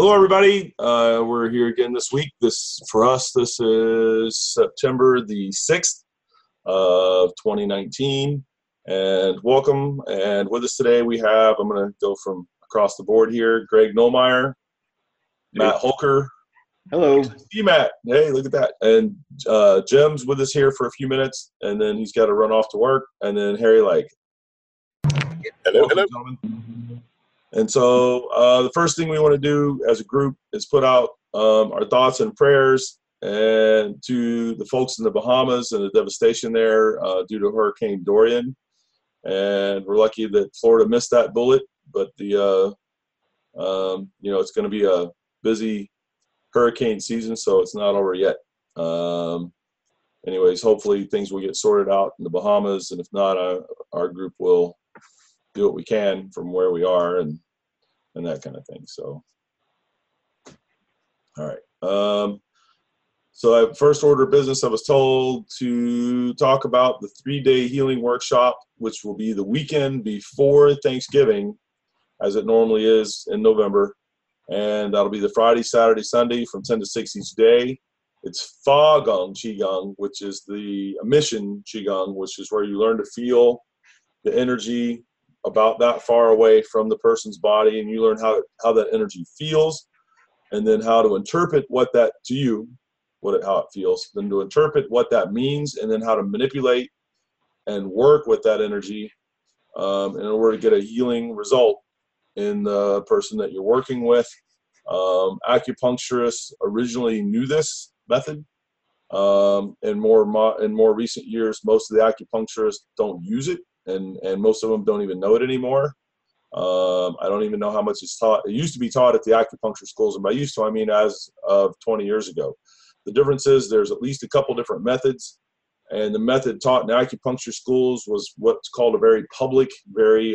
Hello, everybody. We're here again this week. For us, this is September the 6th of 2019. And welcome. And with us today, I'm going to go from across the board here, Greg Nollmeyer, Matt Holker. Hello. See Matt. Hey, look at that. And Jim's with us here for a few minutes, and then he's got to run off to work. And then Harry Lake. Hello. Gentlemen. And so the first thing we want to do as a group is put out our thoughts and prayers and to the folks in the Bahamas and the devastation there due to Hurricane Dorian. And we're lucky that Florida missed that bullet, but it's going to be a busy hurricane season, so it's not over yet. Anyways, hopefully things will get sorted out in the Bahamas, and if not, our group will do what we can from where we are and that kind of thing. So, all right. So at first order of business, I was told to talk about the 3-day healing workshop, which will be the weekend before Thanksgiving, as it normally is in November. And that'll be the Friday, Saturday, Sunday from 10 to 6 each day. It's Fa Gong Qigong, which is the emission Qigong, which is where you learn to feel the energy about that far away from the person's body, and you learn how that energy feels, and then how to interpret what that to you, how it feels, then to interpret what that means, and then how to manipulate and work with that energy in order to get a healing result in the person that you're working with. Acupuncturists originally knew this method. In more recent years, most of the acupuncturists don't use it. And most of them don't even know it anymore. I don't even know how much it's taught. It used to be taught at the acupuncture schools, and by used to, I mean as of 20 years ago. The difference is there's at least a couple different methods, and the method taught in acupuncture schools was what's called a very public, very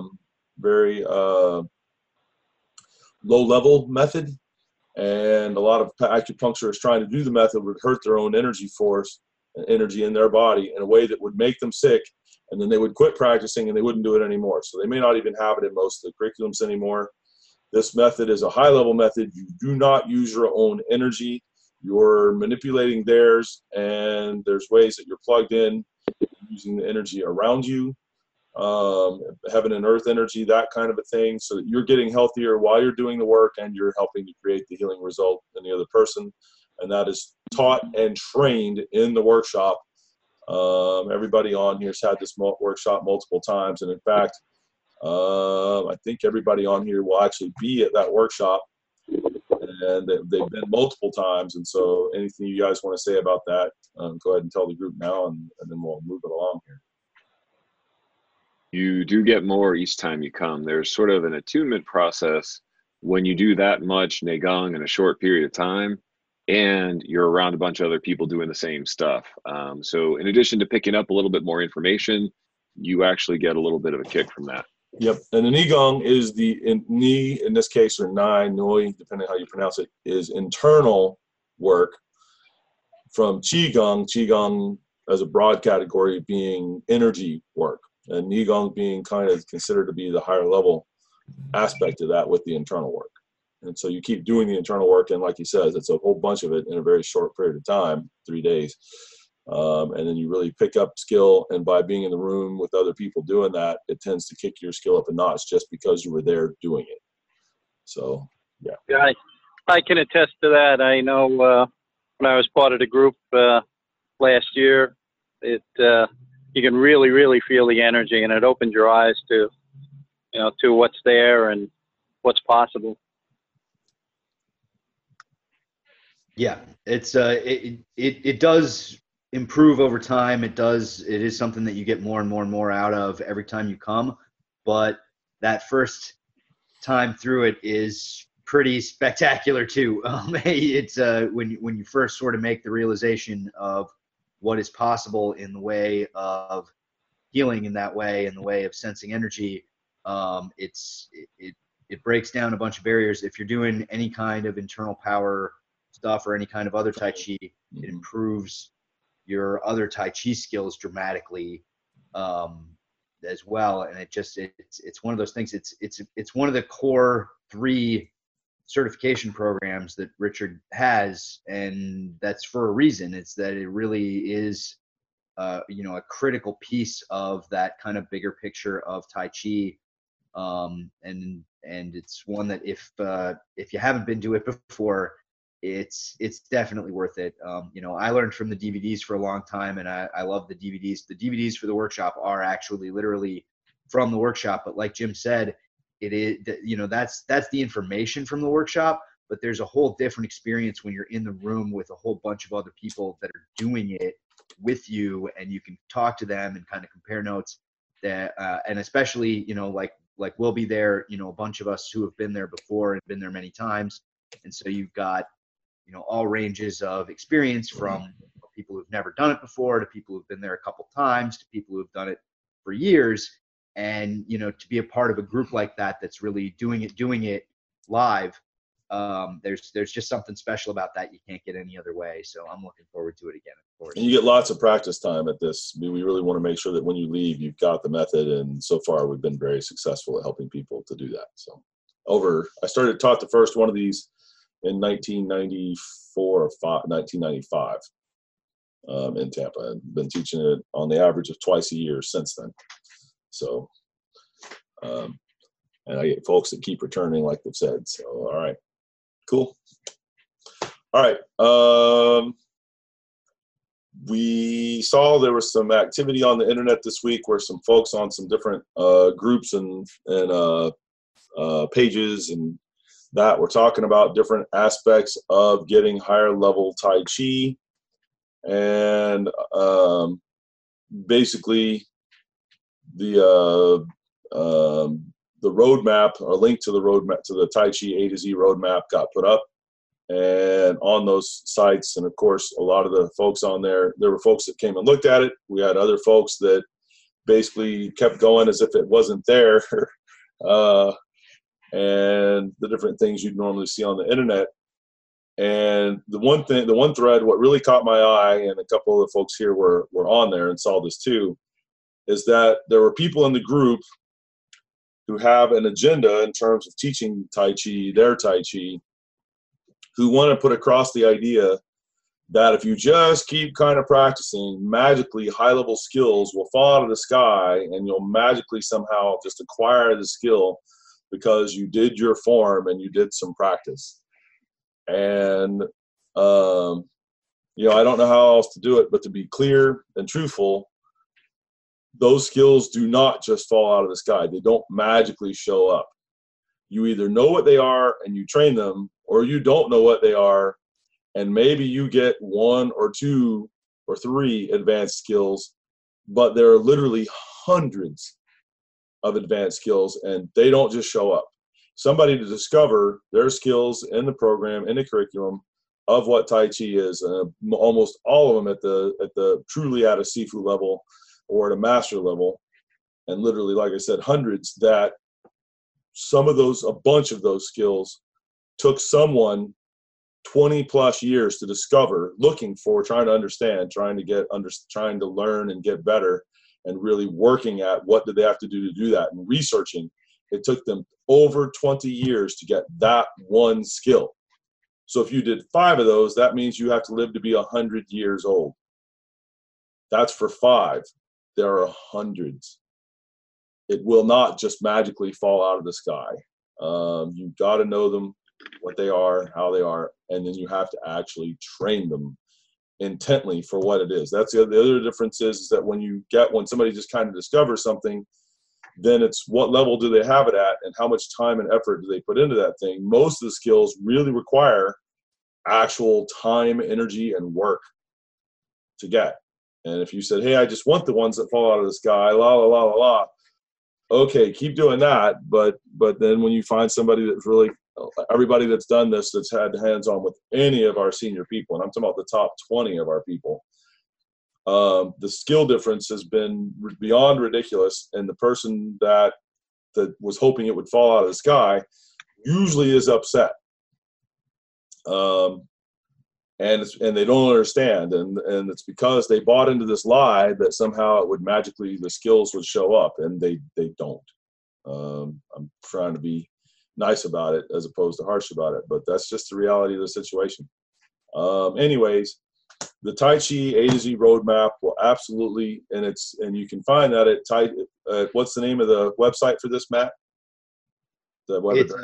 low-level method. And a lot of acupuncturists trying to do the method would hurt their own energy in their body in a way that would make them sick. And then they would quit practicing and they wouldn't do it anymore. So they may not even have it in most of the curriculums anymore. This method is a high-level method. You do not use your own energy. You're manipulating theirs, and there's ways that you're plugged in using the energy around you, heaven and earth energy, that kind of a thing, so that you're getting healthier while you're doing the work and you're helping to create the healing result in the other person. And that is taught and trained in the workshop. Everybody on here has had this workshop multiple times, and in fact, I think everybody on here will actually be at that workshop, and they've been multiple times. And so anything you guys want to say about that, go ahead and tell the group now, and then we'll move it along here. You do get more each time you come. There's sort of an attunement process when you do that much Neigong in a short period of time, and you're around a bunch of other people doing the same stuff. So in addition to picking up a little bit more information, you actually get a little bit of a kick from that. Yep. And the Neigong is Ni, in this case, or Nai, Noi, depending on how you pronounce it, is internal work from Qigong as a broad category being energy work, and Neigong being kind of considered to be the higher level aspect of that with the internal work. And so you keep doing the internal work, and like he says, it's a whole bunch of it in a very short period of time, 3 days. And then you really pick up skill, and by being in the room with other people doing that, it tends to kick your skill up a notch just because you were there doing it. So, yeah. Yeah, I can attest to that. I know when I was part of the group last year, you can really, really feel the energy, and it opens your eyes to what's there and what's possible. Yeah, it does improve over time. It is something that you get more and more and more out of every time you come. But that first time through it is pretty spectacular too. It's when you first sort of make the realization of what is possible in the way of healing in that way, in the way of sensing energy. It breaks down a bunch of barriers. If you're doing any kind of internal power stuff or any kind of other Tai Chi, it improves your other Tai Chi skills dramatically as well. And it's one of those things. It's one of the core 3 certification programs that Richard has, and that's for a reason. It's that it really is, you know, a critical piece of that kind of bigger picture of Tai Chi. And it's one that if you haven't been to it before, it's definitely worth it. You know, I learned from the DVDs for a long time, and I love the DVDs. The DVDs for the workshop are actually literally from the workshop, but like Jim said, it is, you know, that's the information from the workshop, but there's a whole different experience when you're in the room with a whole bunch of other people that are doing it with you, and you can talk to them and kind of compare notes. That and especially, you know, like we'll be there, you know, a bunch of us who have been there before and been there many times, and so you've got, you know, all ranges of experience, from people who've never done it before to people who've been there a couple times to people who've done it for years. And, you know, to be a part of a group like that that's really doing it live, there's just something special about that you can't get any other way. So I'm looking forward to it again, of course. And you get lots of practice time at this. We really want to make sure that when you leave, you've got the method, and so far we've been very successful at helping people to do that. So I started taught the first one of these in 1994 or 1995 in Tampa. I've been teaching it on the average of twice a year since then. So, and I get folks that keep returning, like they've said. So, all right, cool. All right. We saw there was some activity on the internet this week where some folks on some different groups and pages and that were talking about different aspects of getting higher level Tai Chi, and basically the roadmap, or link to the roadmap, to the Tai Chi A to Z roadmap, got put up, and on those sites. And of course, a lot of the folks on there were folks that came and looked at it. We had other folks that basically kept going as if it wasn't there. And the different things you'd normally see on the internet. And the one thread, what really caught my eye, and a couple of the folks here were on there and saw this too, is that there were people in the group who have an agenda in terms of teaching Tai Chi, their Tai Chi, who want to put across the idea that if you just keep kind of practicing, magically high-level skills will fall out of the sky, and you'll magically somehow just acquire the skill because you did your form and you did some practice. And, you know, I don't know how else to do it, but to be clear and truthful, those skills do not just fall out of the sky. They don't magically show up. You either know what they are and you train them, or you don't know what they are, and maybe you get 1 or 2 or 3 advanced skills, but there are literally hundreds of advanced skills, and they don't just show up. Somebody to discover their skills in the program, in the curriculum of what Tai Chi is, almost all of them at the truly at a Sifu level or at a master level, and literally, like I said, hundreds, that a bunch of those skills took someone 20 plus years to discover, looking for, trying to understand, trying to learn and get better, and really working at what did they have to do that, and researching. It took them over 20 years to get that one skill. So if you did 5 of those, that means you have to live to be 100 years old. That's for 5. There are hundreds. It will not just magically fall out of the sky. You've got to know them, what they are, how they are, and then you have to actually train them intently for what it is. That's the other difference is that when somebody just kind of discovers something, then it's what level do they have it at, and how much time and effort do they put into that thing. Most of the skills really require actual time, energy, and work to get. And if you said, hey, I just want the ones that fall out of the sky, la, la, la, la, la, okay, keep doing that. But then when you find somebody that's really, everybody that's done this, that's had hands-on with any of our senior people, and I'm talking about the top 20 of our people, the skill difference has been beyond ridiculous, and the person that was hoping it would fall out of the sky usually is upset, and they don't understand, and it's because they bought into this lie that somehow it would magically, the skills would show up, and they don't. I'm trying to be nice about it as opposed to harsh about it. But that's just the reality of the situation. Anyways, the Tai Chi A to Z roadmap will absolutely, and you can find that at what's the name of the website for this, Matt? The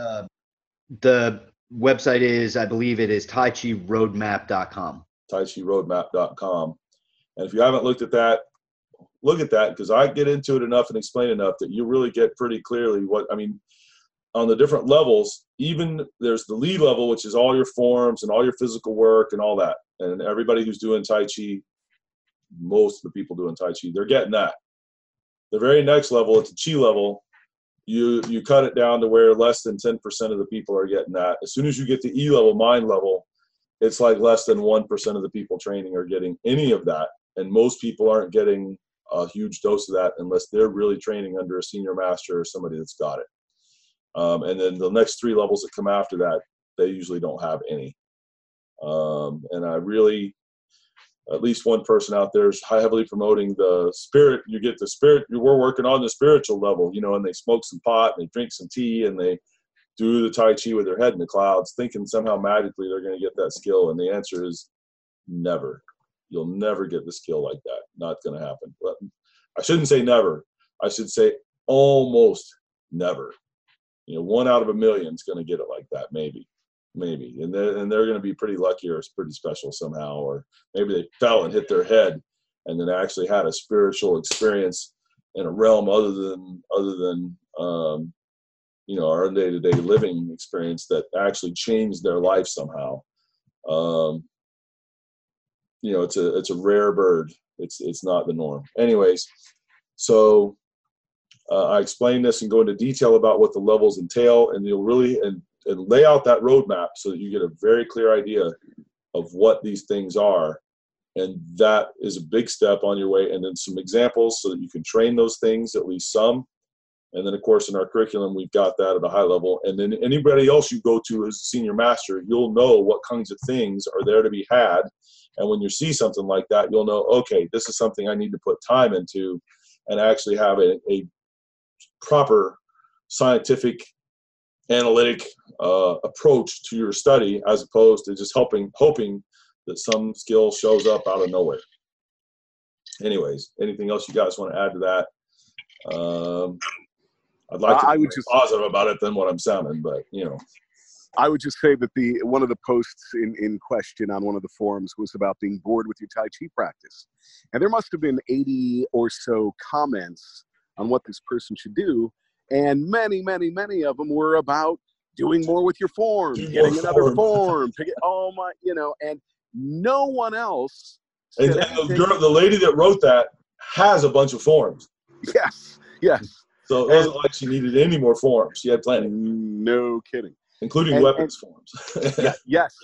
website is, I believe it is taichiroadmap.com. taichiroadmap.com. And if you haven't looked at that, look at that, because I get into it enough and explain enough that you really get pretty clearly on the different levels. Even there's the lead level, which is all your forms and all your physical work and all that. And everybody who's doing Tai Chi, most of the people doing Tai Chi, they're getting that. The very next level, it's a Chi level. You cut it down to where less than 10% of the people are getting that. As soon as you get to E level, mind level, it's like less than 1% of the people training are getting any of that. And most people aren't getting a huge dose of that unless they're really training under a senior master or somebody that's got it. And then the next 3 levels that come after that, they usually don't have any. And I really, at least one person out there is heavily promoting the spirit. You get the spirit, we're working on the spiritual level, and they smoke some pot and they drink some tea and they do the Tai Chi with their head in the clouds, thinking somehow magically they're going to get that skill. And the answer is never. You'll never get the skill like that. Not going to happen. But I shouldn't say never. I should say almost never. 1 out of a million is going to get it like that, maybe. And they're going to be pretty lucky or pretty special somehow, or maybe they fell and hit their head and then actually had a spiritual experience in a realm other than our day-to-day living experience that actually changed their life somehow. It's a rare bird. It's not the norm. Anyways, so I explain this and go into detail about what the levels entail, and you'll really and lay out that roadmap so that you get a very clear idea of what these things are. And that is a big step on your way. And then some examples so that you can train those things, at least some. And then, of course, in our curriculum, we've got that at a high level. And then anybody else you go to as a senior master, you'll know what kinds of things are there to be had. And when you see something like that, you'll know, okay, this is something I need to put time into and actually have a proper scientific, analytic approach to your study, as opposed to just hoping that some skill shows up out of nowhere. Anyways, anything else you guys want to add to that? I'd like to be more positive about it than what I'm sounding, but I would just say that one of the posts in question on one of the forums was about being bored with your Tai Chi practice. And there must have been 80 or so comments on what this person should do. And many, many, many of them were about doing more with your form, getting another form, and no one else. And the lady that wrote that has a bunch of forms. Yes. So it wasn't like she needed any more forms. She had plenty. No kidding. Including weapons forms. Yes.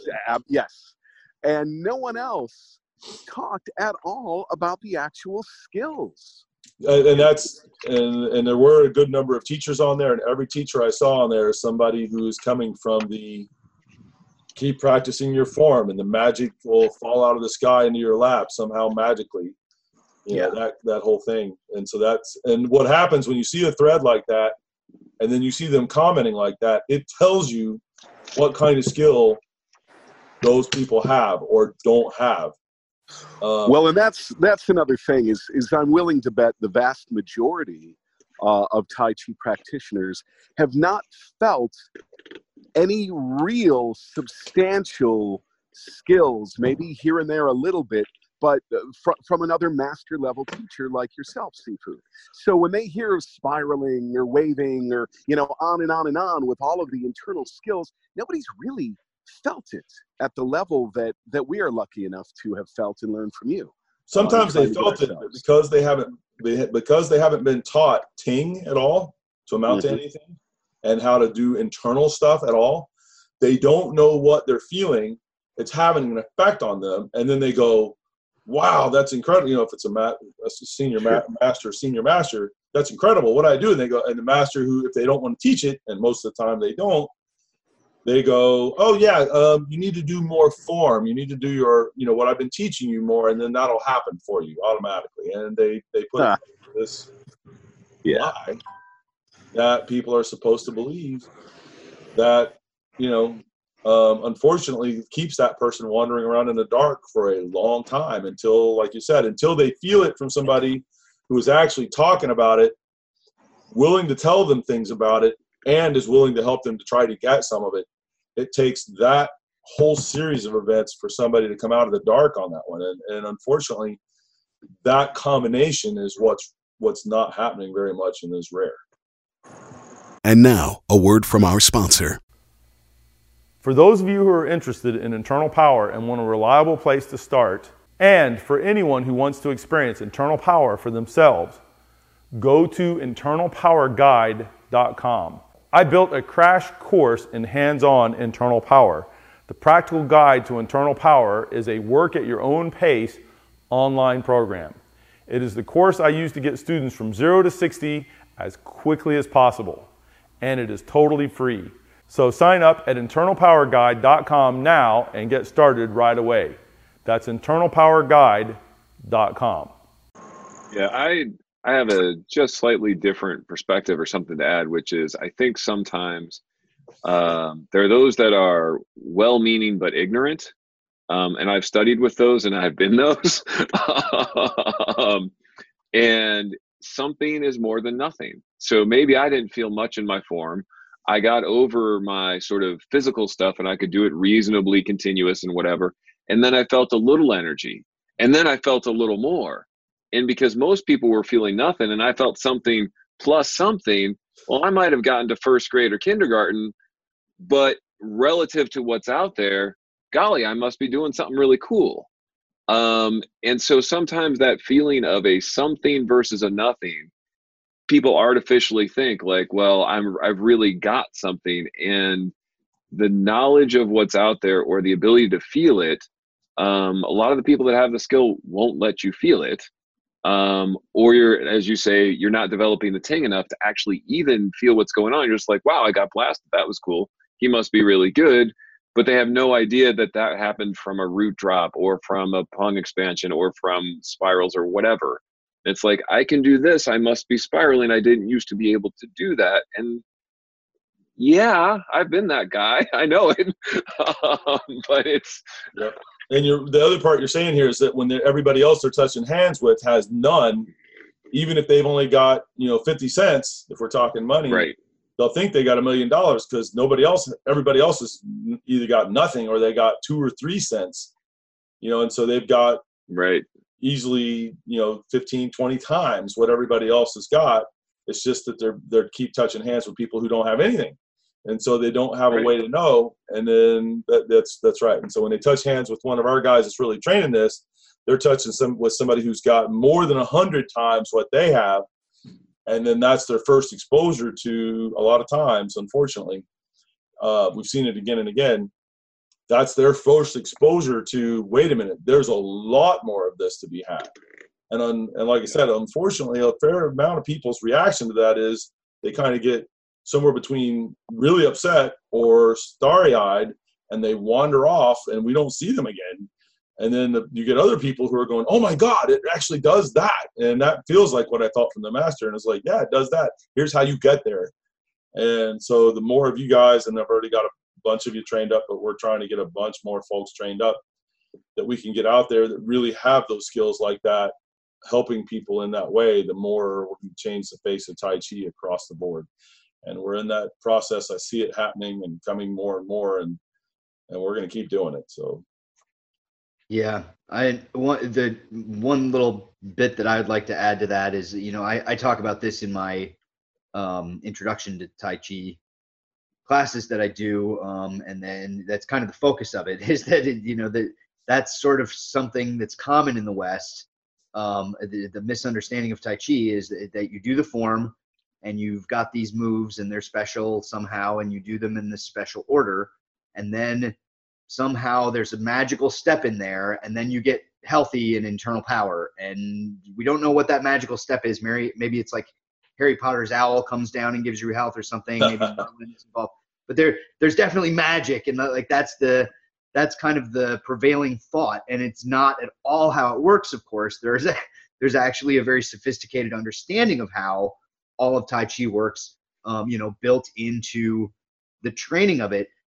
And no one else talked at all about the actual skills. And there were a good number of teachers on there, and every teacher I saw on there is somebody who is coming from the keep practicing your form and the magic will fall out of the sky into your lap somehow magically. That whole thing. And so and what happens when you see a thread like that and then you see them commenting like that, it tells you what kind of skill those people have or don't have. Well, and that's another thing is I'm willing to bet the vast majority of Tai Chi practitioners have not felt any real substantial skills, maybe here and there a little bit, but from another master level teacher like yourself, Sifu. So when they hear of spiraling or waving or, on and on and on with all of the internal skills, nobody's really felt it at the level that we are lucky enough to have felt and learned from you. Sometimes they felt it because they haven't been taught Ting at all to amount to anything and how to do internal stuff at all. They don't know what they're feeling. It's having an effect on them. And then they go, wow, that's incredible. If it's a senior master, that's incredible. What do I do? And they go, and the master who, if they don't want to teach it, and most of the time they don't, they go, oh yeah, you need to do more form. You need to do your, what I've been teaching you more, and then that'll happen for you automatically. And they put this lie that people are supposed to believe. that, unfortunately keeps that person wandering around in the dark for a long time until, like you said, until they feel it from somebody who is actually talking about it, willing to tell them things about it, and is willing to help them to try to get some of it. It takes that whole series of events for somebody to come out of the dark on that one. And unfortunately, that combination is what's not happening very much and is rare. And now, a word from our sponsor. For those of you who are interested in internal power and want a reliable place to start, and for anyone who wants to experience internal power for themselves, go to internalpowerguide.com. I built a crash course in hands-on internal power. The Practical Guide to Internal Power is a work at your own pace online program. It is the course I use to get students from 0 to 60 as quickly as possible, and it is totally free. So sign up at internalpowerguide.com now and get started right away. That's internalpowerguide.com. Yeah, I have a just slightly different perspective or something to add, which is I think sometimes there are those that are well-meaning but ignorant, and I've studied with those and I've been those. And something is more than nothing. So maybe I didn't feel much in my form. I got over my sort of physical stuff and I could do it reasonably continuous and whatever. And then I felt a little energy, and then I felt a little more. And because most people were feeling nothing and I felt something plus something, well, I might have gotten to first grade or kindergarten, but relative to what's out there, golly, I must be doing something really cool. And so sometimes that feeling of a something versus a nothing, people artificially think like, well, I've really got something, and the knowledge of what's out there or the ability to feel it, a lot of the people that have the skill won't let you feel it. Or you're, as you say, you're not developing the ting enough to actually even feel what's going on. You're just like, wow, I got blasted. That was cool. He must be really good. But they have no idea that that happened from a root drop or from a pung expansion or from spirals or whatever. It's like, I can do this. I must be spiraling. I didn't used to be able to do that. And yeah, I've been that guy. I know it. But it's... Yep. And the other part you're saying here is that when everybody else they're touching hands with has none, even if they've only got 50 cents, if we're talking money, right, they'll think they got $1 million because everybody else has either got nothing or they got 2 or 3 cents, and so they've got right easily 15, 20 times what everybody else has got. It's just that they're keep touching hands with people who don't have anything. And so they don't have a way to know. And then that's right. And so when they touch hands with one of our guys that's really training this, they're touching with somebody who's got more than 100 times what they have. And then that's their first exposure to, a lot of times, unfortunately, we've seen it again and again. That's their first exposure to, wait a minute, there's a lot more of this to be had. And like I said, unfortunately, a fair amount of people's reaction to that is they kind of get somewhere between really upset or starry-eyed, and they wander off and we don't see them again. And then you get other people who are going, oh my God, it actually does that. And that feels like what I felt from the master. And it's like, yeah, it does that. Here's how you get there. And so the more of you guys, and I've already got a bunch of you trained up, but we're trying to get a bunch more folks trained up that we can get out there that really have those skills like that, helping people in that way, the more we can change the face of Tai Chi across the board. And we're in that process. I see it happening and coming more and more, and we're going to keep doing it. So, yeah, the one little bit that I would like to add to that is, I talk about this in my introduction to Tai Chi classes that I do, and then that's kind of the focus of it, is that that's sort of something that's common in the West. The misunderstanding of Tai Chi is that you do the form, and you've got these moves and they're special somehow, and you do them in this special order, and then somehow there's a magical step in there, and then you get healthy and internal power, and we don't know what that magical step is. Maybe it's like Harry Potter's owl comes down and gives you health or something. Maybe it's involved, but there's definitely magic, and that's kind of the prevailing thought, and it's not at all how it works. Of course, there's actually a very sophisticated understanding of how all of Tai Chi works, built into the training of it,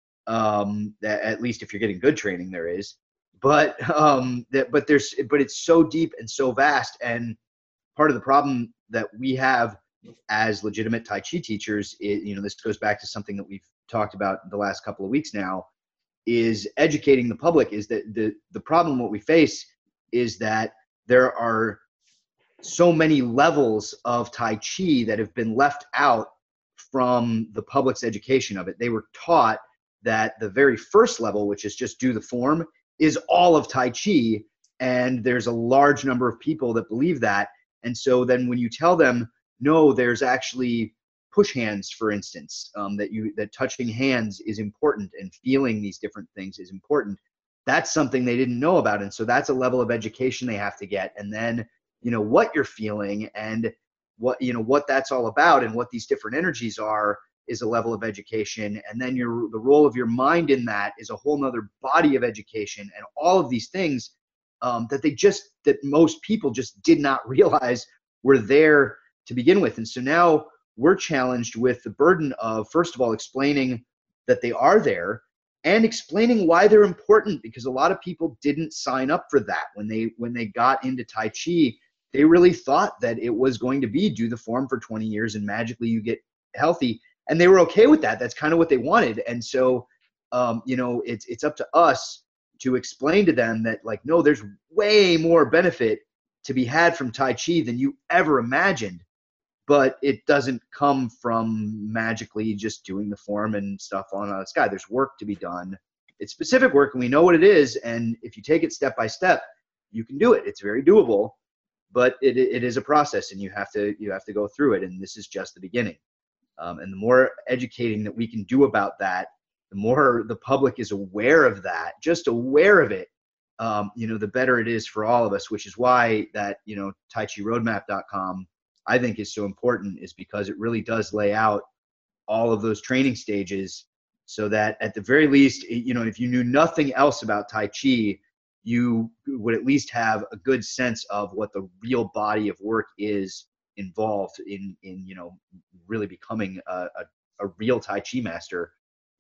at least if you're getting good training, there is. But but it's so deep and so vast. And part of the problem that we have as legitimate Tai Chi teachers, this goes back to something that we've talked about the last couple of weeks now, is educating the public. Is that the problem what we face is that there are so many levels of Tai Chi that have been left out from the public's education of it. They were taught that the very first level, which is just do the form, is all of Tai Chi, and there's a large number of people that believe that. And so then when you tell them, no, there's actually push hands, for instance, that touching hands is important and feeling these different things is important, that's something they didn't know about. And so that's a level of education they have to get. And then, what you're feeling and what that's all about and what these different energies are is a level of education. And then the role of your mind in that is a whole nother body of education, and all of these things that most people just did not realize were there to begin with. And so now we're challenged with the burden of, first of all, explaining that they are there and explaining why they're important, because a lot of people didn't sign up for that when they got into Tai Chi. They really thought that it was going to be do the form for 20 years and magically you get healthy. And they were okay with that. That's kind of what they wanted. And so, it's up to us to explain to them that, like, no, there's way more benefit to be had from Tai Chi than you ever imagined. But it doesn't come from magically just doing the form and stuff on a sky. There's work to be done. It's specific work, and we know what it is. And if you take it step by step, you can do it. It's very doable, but it is a process, and you have to go through it. And this is just the beginning. And the more educating that we can do about that, the more the public is aware of that, just aware of it, the better it is for all of us, which is why that, TaiChiRoadmap.com, I think is so important, is because it really does lay out all of those training stages so that at the very least, if you knew nothing else about Tai Chi, you would at least have a good sense of what the real body of work is involved in really becoming a real Tai Chi master,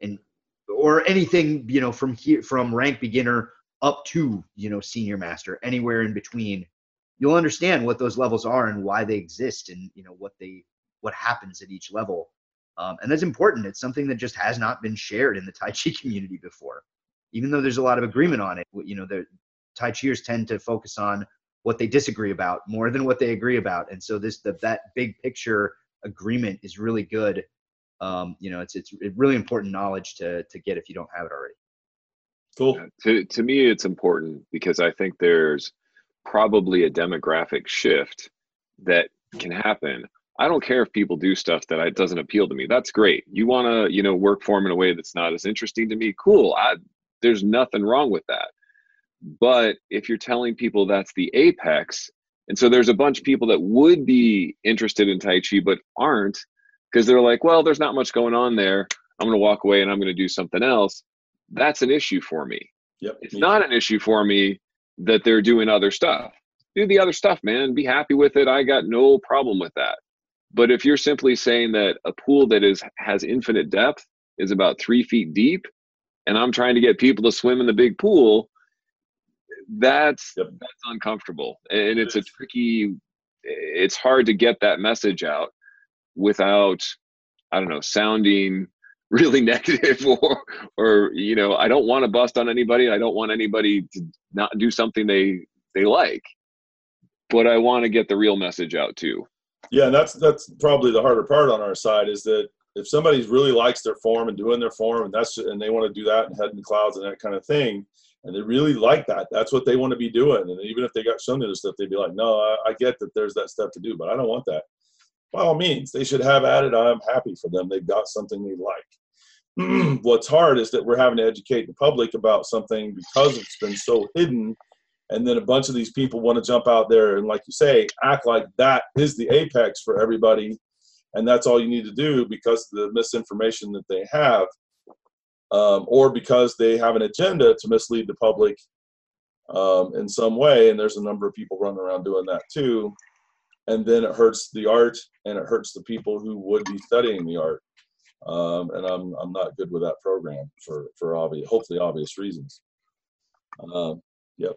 or anything, from rank beginner up to, senior master, anywhere in between. You'll understand what those levels are and why they exist, and what happens at each level. And that's important. It's something that just has not been shared in the Tai Chi community before, even though there's a lot of agreement on it. The Tai Chiers tend to focus on what they disagree about more than what they agree about. And so that big picture agreement is really good. It's really important knowledge to get if you don't have it already. Cool. To me, it's important because I think there's probably a demographic shift that can happen. I don't care if people do stuff that doesn't appeal to me. That's great. You want to, work for them in a way that's not as interesting to me. Cool. There's nothing wrong with that. But if you're telling people that's the apex, and so there's a bunch of people that would be interested in Tai Chi but aren't, because they're like, well, there's not much going on there. I'm going to walk away and I'm going to do something else. That's an issue for me. Yep. It's not an issue for me that they're doing other stuff. Do the other stuff, man. Be happy with it. I got no problem with that. But if you're simply saying that a pool that has infinite depth is about 3 feet deep, and I'm trying to get people to swim in the big pool, that's uncomfortable. And it's hard to get that message out without, sounding really negative or I don't want to bust on anybody. I don't want anybody to not do something they like, but I want to get the real message out too. Yeah, and that's probably the harder part on our side, is that if somebody really likes their form and doing their form, and they want to do that and head in the clouds and that kind of thing, and they really like that, that's what they want to be doing. And even if they got shown other stuff, they'd be like, no, I get that there's that stuff to do, but I don't want that. By all means, they should have at it. I'm happy for them. They've got something they like. What's hard is that we're having to educate the public about something because it's been so hidden. And then a bunch of these people want to jump out there and, like you say, act like that is the apex for everybody. And that's all you need to do because of the misinformation that they have, or because they have an agenda to mislead the public in some way. And there's a number of people running around doing that too. And then it hurts the art, and it hurts the people who would be studying the art. And I'm not good with that program for hopefully obvious reasons. Yep.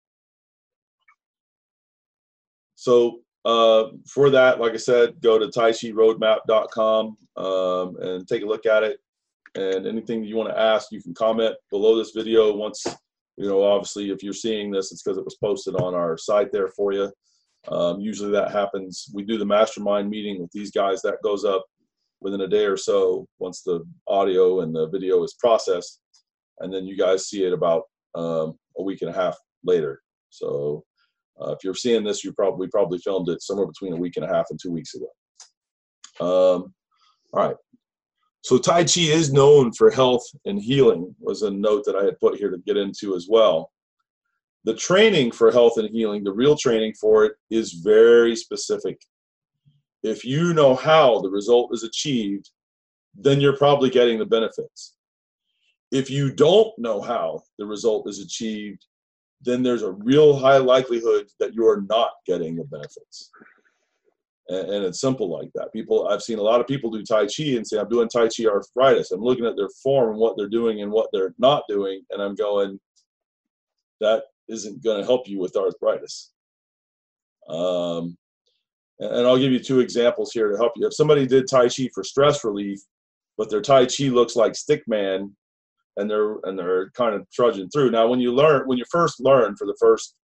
So for that, like I said, go to taichiroadmap.com and take a look at it. And anything you want to ask, you can comment below this video. Once, obviously, if you're seeing this, it's because it was posted on our site there for you. Usually that happens. We do the mastermind meeting with these guys. That goes up within a day or so once the audio and the video is processed. And then you guys see it about a week and a half later. So if you're seeing this, we probably filmed it somewhere between a week and a half and 2 weeks ago. All right. So Tai Chi is known for health and healing, was a note that I had put here to get into as well. The training for health and healing, the real training for it, is very specific. If you know how the result is achieved, then you're probably getting the benefits. If you don't know how the result is achieved, then there's a real high likelihood that you're not getting the benefits. And it's simple like that. I've seen a lot of people do Tai Chi and say, I'm doing Tai Chi arthritis. I'm looking at their form and what they're doing and what they're not doing, and I'm going, that isn't going to help you with arthritis. And I'll give you 2 examples here to help you. If somebody did Tai Chi for stress relief, but their Tai Chi looks like Stickman, and they're kind of trudging through. Now, when you first learn for the first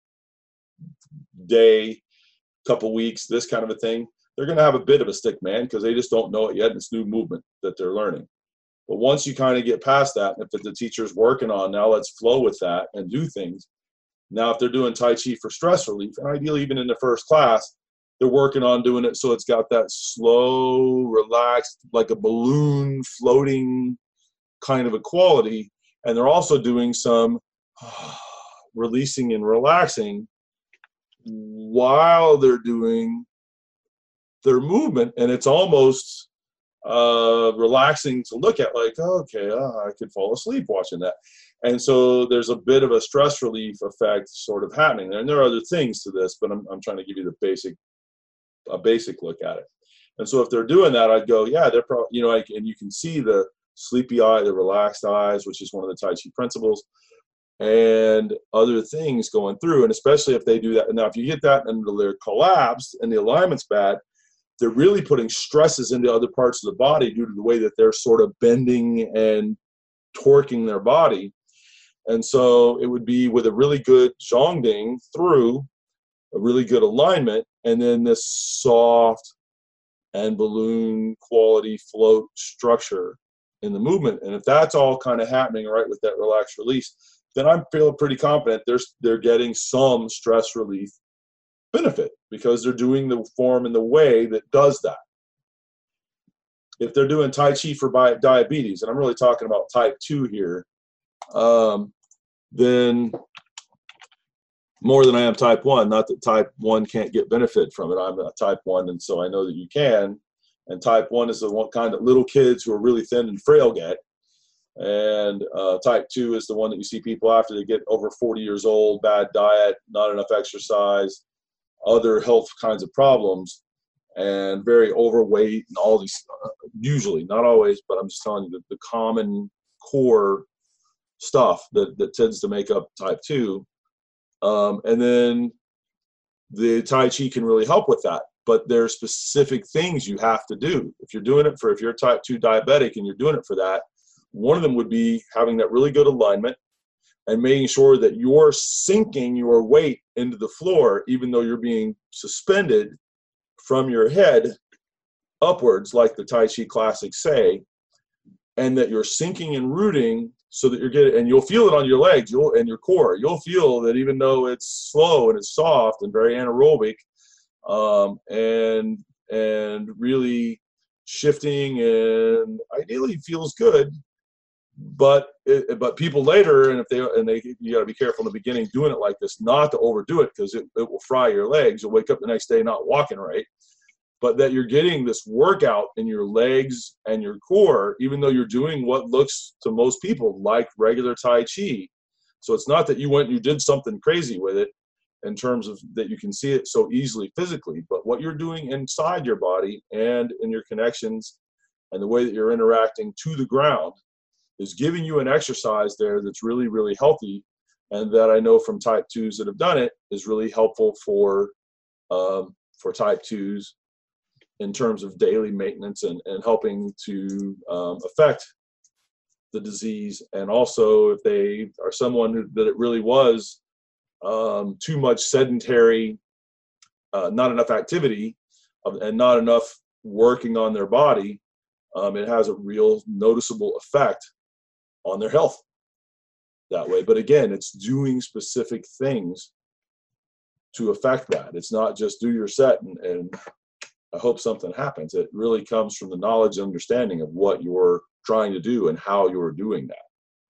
day, couple weeks, this kind of a thing, they're going to have a bit of a Stickman because they just don't know it yet. It's new movement that they're learning. But once you kind of get past that, if the teacher's working on, now let's flow with that and do things. Now, if they're doing Tai Chi for stress relief, and ideally even in the first class, they're working on doing it so it's got that slow, relaxed, like a balloon floating kind of a quality. And they're also doing some releasing and relaxing while they're doing their movement, and it's almost relaxing to look at, like, okay, I could fall asleep watching that. And so there's a bit of a stress relief effect sort of happening there. And there are other things to this, but I'm trying to give you a basic look at it. And so if they're doing that, I'd go, yeah, they're probably, and you can see the sleepy eye, the relaxed eyes, which is one of the Tai Chi principles, and other things going through. And especially if they do that. Now, if you get that and they're collapsed and the alignment's bad, they're really putting stresses into other parts of the body due to the way that they're sort of bending and torquing their body. And so it would be with a really good zhongding through a really good alignment, and then this soft and balloon quality float structure in the movement. And if that's all kind of happening right with that relaxed release, then I'm feeling pretty confident they're getting some stress relief benefit because they're doing the form in the way that does that. If they're doing Tai Chi for diabetes, and I'm really talking about type 2 here, then more than I am type 1, not that type 1 can't get benefit from it. I'm a type 1, and so I know that you can. And type 1 is the one kind that little kids who are really thin and frail get. And type 2 is the one that you see people after they get over 40 years old, bad diet, not enough exercise, other health kinds of problems, and very overweight and all these, usually, not always, but I'm just telling you the common core stuff that tends to make up type 2. And then the Tai Chi can really help with that. But there are specific things you have to do. If you're doing it if you're type 2 diabetic and you're doing it for that, one of them would be having that really good alignment and making sure that you're sinking your weight into the floor, even though you're being suspended from your head upwards, like the Tai Chi classics say, and that you're sinking and rooting so that you're getting, and you'll feel it on your legs and your core. You'll feel that even though it's slow and it's soft and very anaerobic, and really shifting and ideally feels good, but people later, and you got to be careful in the beginning doing it like this, not to overdo it because it will fry your legs. You'll wake up the next day not walking right, but that you're getting this workout in your legs and your core, even though you're doing what looks to most people like regular Tai Chi. So it's not that you went and you did something crazy with it in terms of that you can see it so easily physically, but what you're doing inside your body and in your connections and the way that you're interacting to the ground is giving you an exercise there that's really, really healthy, and that I know from type 2s that have done it is really helpful for type 2s in terms of daily maintenance and helping to affect the disease. And also if they are someone that it really was too much sedentary, not enough activity, and not enough working on their body, it has a real noticeable effect on their health that way. But again, it's doing specific things to affect that. It's not just do your set and I hope something happens. It really comes from the knowledge and understanding of what you're trying to do and how you're doing that.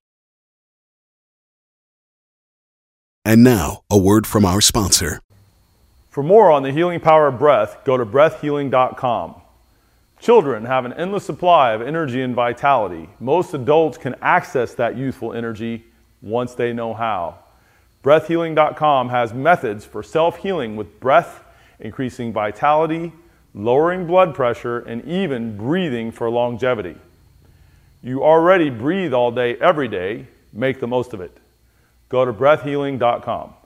And now, a word from our sponsor. For more on the healing power of breath, go to breathhealing.com. Children have an endless supply of energy and vitality. Most adults can access that youthful energy once they know how. Breathhealing.com has methods for self-healing with breath, increasing vitality, lowering blood pressure, and even breathing for longevity. You already breathe all day, every day. Make the most of it. Go to breathhealing.com.